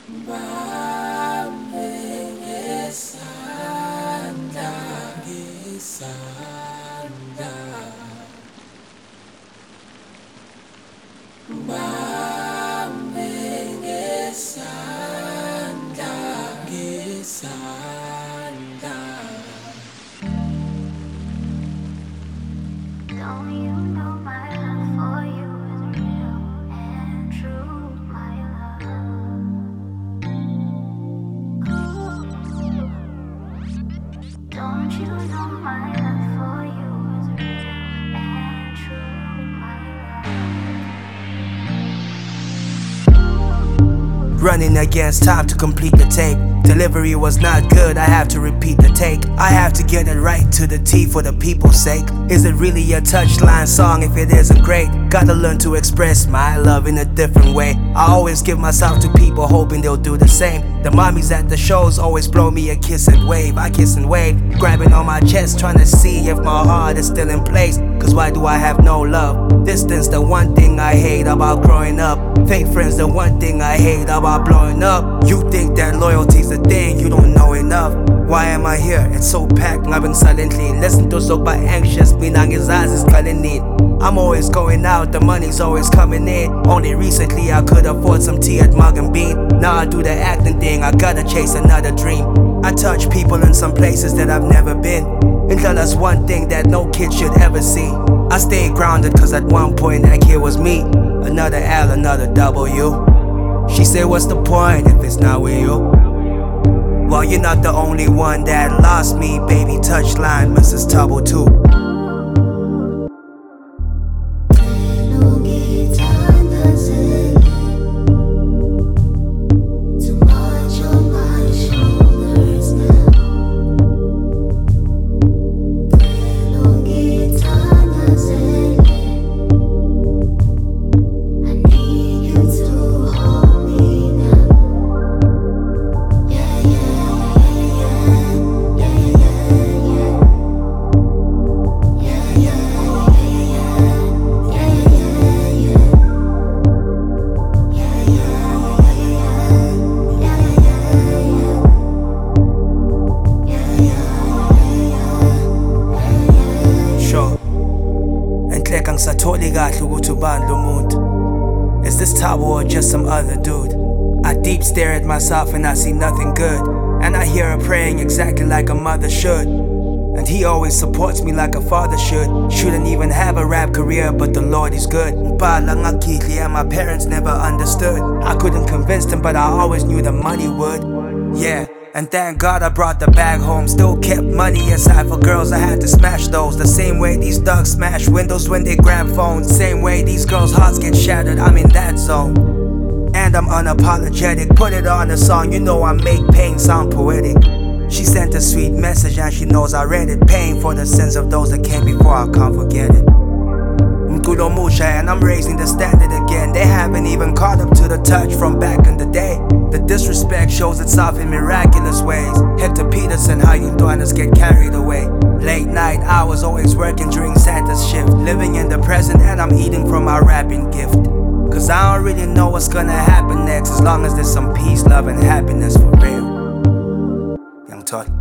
Bambe ngesandla, ngesandla. Bambe ngesandla, ngesandla. Don't you know my love for you is real and true, my love. Don't you know my love for you is real and true, my love. Running against time to complete the tape. Delivery was not good, I have to repeat the take. I have to get it right to the T for the people's sake. Is it really a touchline song if it isn't great? Gotta learn to express my love in a different way. I always give myself to people hoping they'll do the same. The mommies at the shows always blow me a kiss and wave. I kiss and wave, grabbing on my chest, trying to see if my heart is still in place. Cause why do I have no love? Distance, the one thing I hate about growing up. Fake friends, the one thing I hate about blowing up. You think that loyalty's a thing, you don't know enough. Why am I here? It's so packed, I've been silently. Listen to so by anxious, minangizazi is I'm always going out, the money's always coming in. Only recently I could afford some tea at Mug and Bean. Now I do the acting thing, I gotta chase another dream. I touch people in some places that I've never been. And that's one thing that no kid should ever see. I stay grounded cause at one point that kid was me. Another L, another W. She said what's the point if it's not with you? Well, you're not the only one that lost me, baby. Touchline, Mrs. Tubble too. Satoli kahle ukuthi ubani lo muntu. Is this Tabo or just some other dude? I deep stare at myself and I see nothing good. And I hear her praying exactly like a mother should. And he always supports me like a father should. Shouldn't even have a rap career, but the Lord is good. And my parents never understood. I couldn't convince them, but I always knew the money would. Yeah. And thank God I brought the bag home. Still kept money aside for girls, I had to smash those. The same way these thugs smash windows when they grab phones. Same way these girls' hearts get shattered, I'm in that zone. And I'm unapologetic, put it on a song. You know I make pain sound poetic. She sent a sweet message and she knows I read it. Paying for the sins of those that came before, I can't forget it. Mkulo Musha, and I'm raising the standard again. They haven't even caught up to the touch from back in the day. The disrespect shows itself in miraculous ways. Hector Peterson, how you us get carried away. Late night hours, always working during Santa's shift. Living in the present and I'm eating from my rapping gift. Cause I don't really know what's gonna happen next, as long as there's some peace, love and happiness for real. Young Todd.